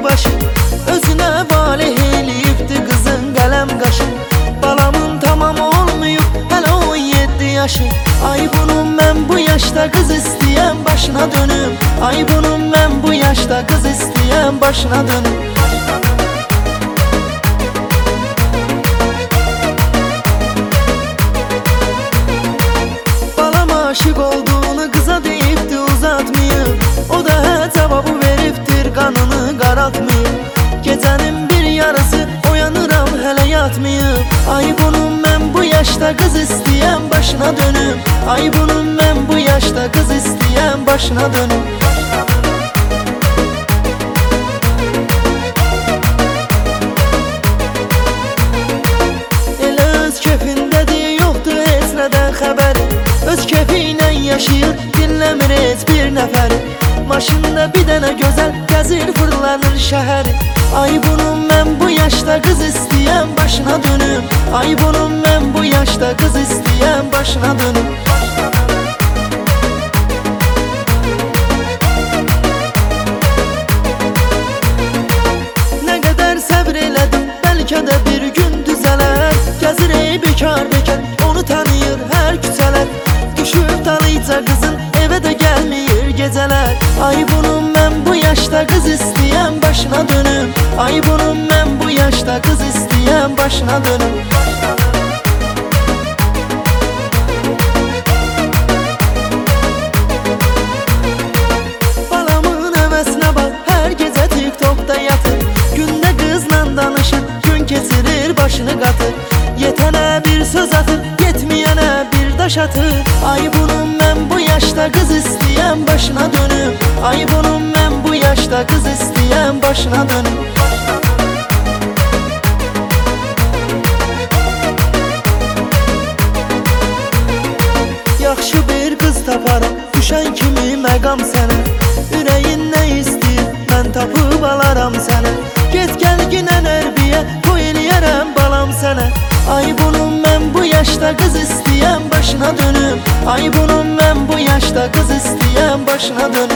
başı, özüne valeh eləyibdi qızın qələm qaşı. Balamın tamam olmayıb hələ 17 yaşı. Ay bunun mən bu yaşda qız istəyəm başına dönüm. Ay bunun mən bu yaşda qız istəyəm başına dönüm. Balam aşık olduğunu qıza deyibdi uzatmayıb. O da hə cavabı veribdir, qanını qaraltmayıb. Gecənin bir yarısı oyanıram hələ yatmayıb. Ay bunun mən bu yaşda qız istəyəm başına dönüm. Ay bunun mən bu yaşda qız istəyəm başına dönüm. Elə öz kefindədir, yoxdur heç nədən xəbəri. Öz kefi ilə yaşayır, dinləmir heç bir nəfəri. Maşında bir dənə gözəl gəzir, fırlanır şəhəri. Ay bunun mən bu yaşda qız istəyəm başına dönüm. Ay bunun mən bu yaşda qız istəyəm başına dönüm. Nə qədər səbr elədim, bəlkə də bir gün düzələr. Gəzir ey bekar bekar, onu tanıyır hər küçələr. Düşüb dalıca qızın, evə də gəlmir gecələr. Ay bunun mən bu yaşda qız istəyəm başına dönüm. Ay bunun mən bu yaşda qız istəyəm başına dönüm. Balamın həvəsinə bax, hər gecə TikTokda yatır. Gündə qızla danışır, gün keçirir başını qatır. Yetənə bir söz atır, yetməyənə bir daş atır. Ay bunun mən bu yaşda qız istəyəm başına dönüm. Ay bunun mən bu yaşda qız istəyəm başına dönüm. Yaxşı bir qız taparam, düşən kimi məqam sənə. Ürəyin nə istəyir, mən tapıb alaram sənə. Get gəl günə nərbiyə, qoy eləyərəm balam sənə. Ay bunun mən bu yaşda qız istəyəm başına dönüm. Ay bunun mən bu yaşda qız istəyəm başına dönüm.